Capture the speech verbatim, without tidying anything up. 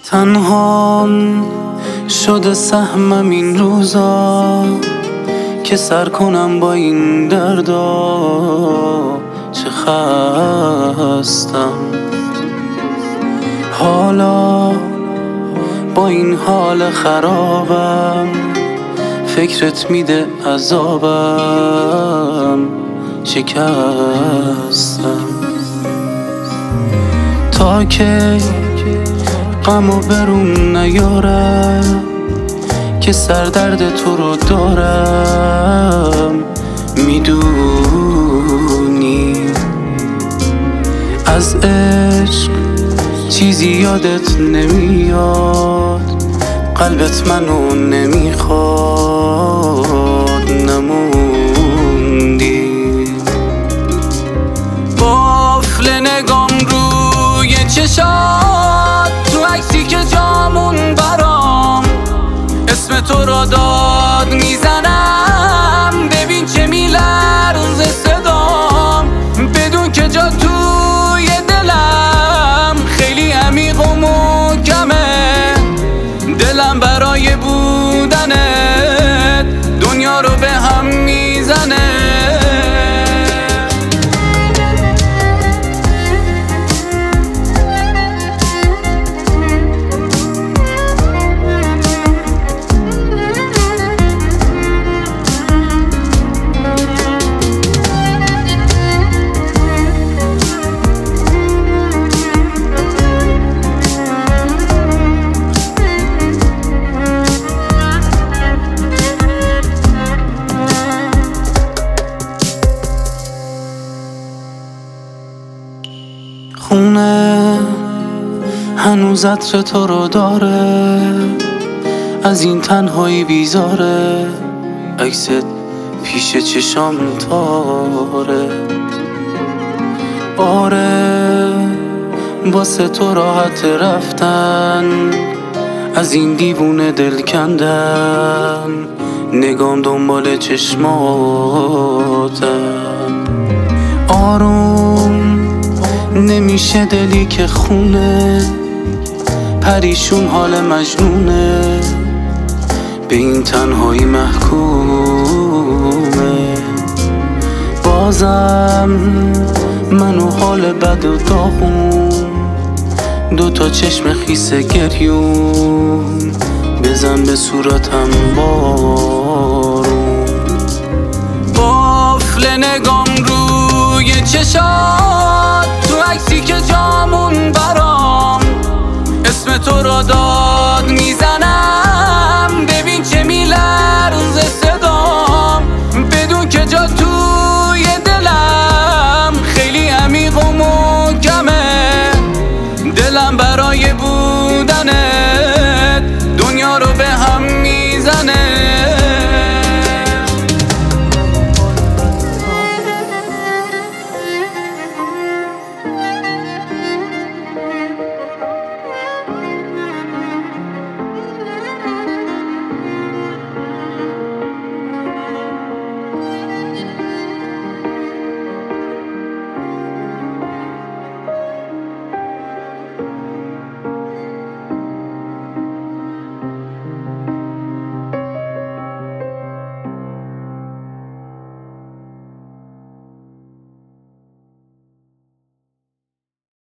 تنهام شده سهمم این روزا که سر کنم با این دردا. چه خستم حالا با این حال خرابم، فکرت میده عذابم. شکستم تا که غمو برون نیارم که سردرد تو رو دارم. میدونی از عشق چیزی یادت نمیاد، قلبت منو نمیخواد. نموندی قفل نگام روی چشات، تو عکسی که جامون برام اسم تو را داد میزنم. ببین چه میلرزه صدام، بدون که جا توی دلم خیلی عمیق و محکمه. دلم برای بودنت دنیا رو به هم میزنه. خونه هنوز عطر تو رو داره، از این تنهایی بیزاره. عکست پیش چشام تاره. آره واسه تو راحت رفتن، از این دیوونه دل کندن. نگام دنبال چشماتم. آروم نمیشه دلی که خونه، پریشون حال مجنونه. به این تنهایی محکومه. بازم منو حال بد و داغون، دوتا چشم خیس گریون. بزن به صورتم بارون. قفل نگام روی چشات، تو عکسی که جامون برام اسم تو را داد میزنم. ببین چه میلرزه صدام، بدون که جا توی دلم خیلی عمیق و